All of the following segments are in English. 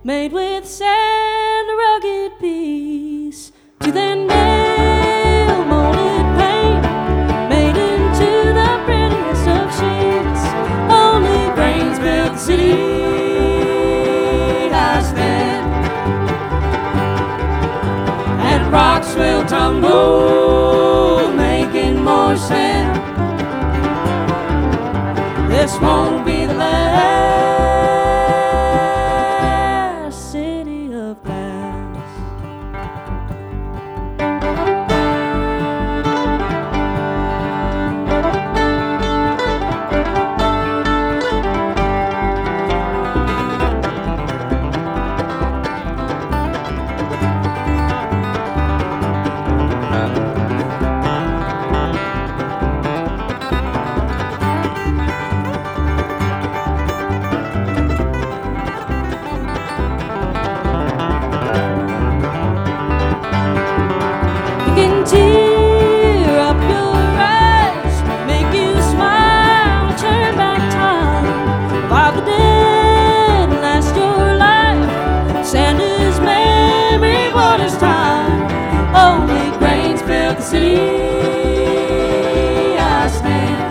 made with sand, rugged peace, to then nail molded paint, made into the prettiest of sheets. Only brains built the city I stand, and rocks will tumble, making more sand. This won't be the last city of glass. Tear up your eyes, make you smile, turn back time, while the dead last your life. Sand is memory, water's time. Only grains build the city I stand,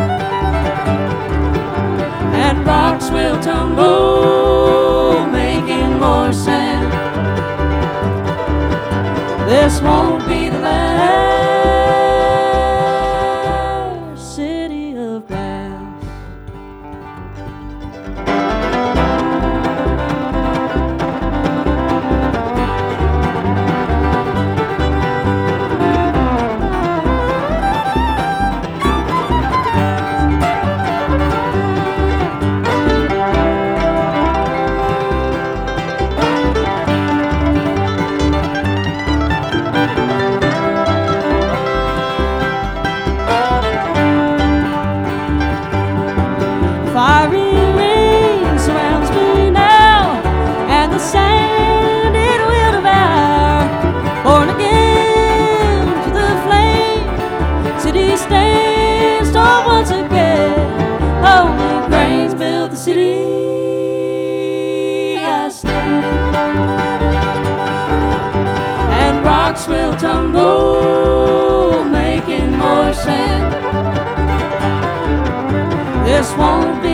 and rocks will tumble, making more sand. This won't be the last city of glass. Fiery rain surrounds me now, and the sand it will devour. Born again to the flame, city stands tall once again. Only grains build the city I stand, and rocks will tumble, making more sand. This won't be